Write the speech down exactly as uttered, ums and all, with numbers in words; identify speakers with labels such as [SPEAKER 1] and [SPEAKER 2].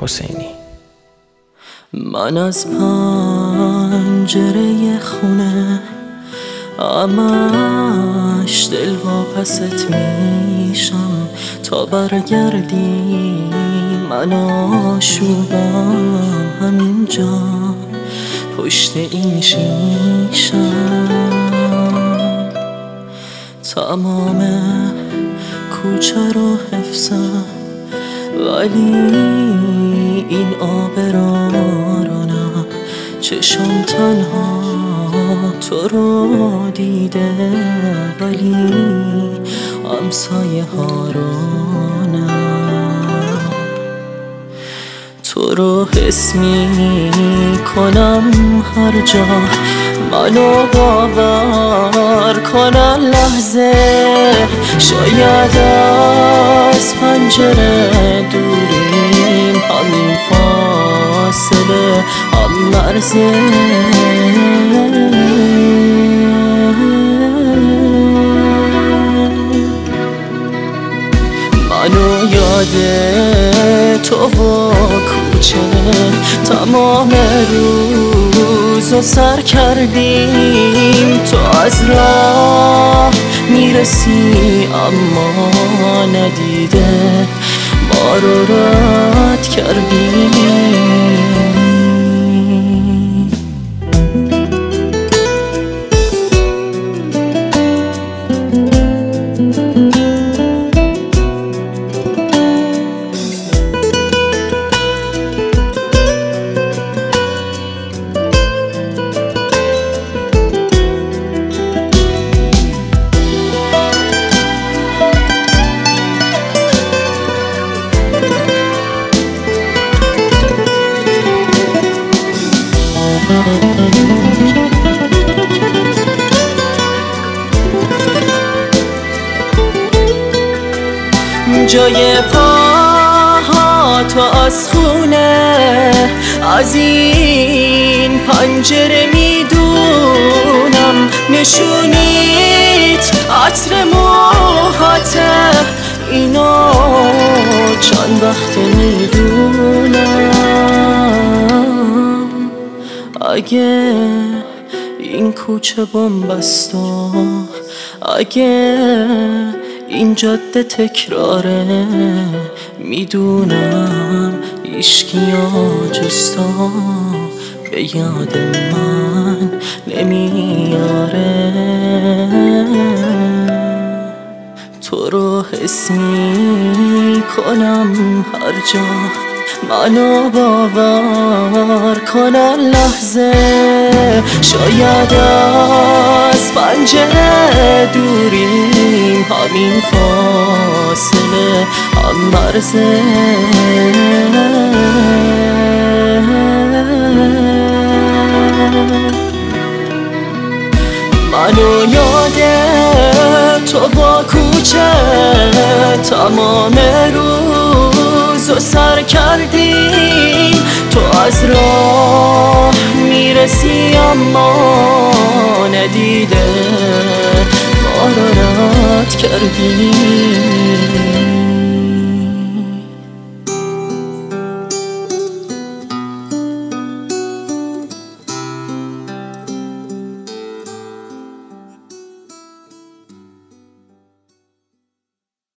[SPEAKER 1] حسینی.
[SPEAKER 2] من از پنجره خونه همش دل واپست میشم تا برگردی. من آشوبم همینجا پشت این شیشم. تمام کوچه رو حفظم ولی این آبرارونم چشم تنها تو رو دیده ولی همسایه ها رو نه. تو رو حس می کنم هر جا منو باور کنم لحظه. شاید از پنجره دوریم همین فاصله هم مرزه. منو یاد تو و کوچه تمام روزو سر کردیم. تو از راه میرسی اما ندیده ما رو رد کردیم. جای پاها تو از خونه از این پنجره میدونم. نشونیت عطر موهاته اینا چند وقت میدونم. اگه این کوچه بن‌بست و اگه این جاده تکراره میدونم عشقیا جز تو به یاد من نمیاره. تو رو حس میکنم هر جا منو باور کنم لحظه. شاید از پنجره دوریم همین فاصله هم مرزه. منو یاد تو با کوچه تمام روزو سر کردیم. تو از راه میرسی اما ندیده ما رو رد کردیم.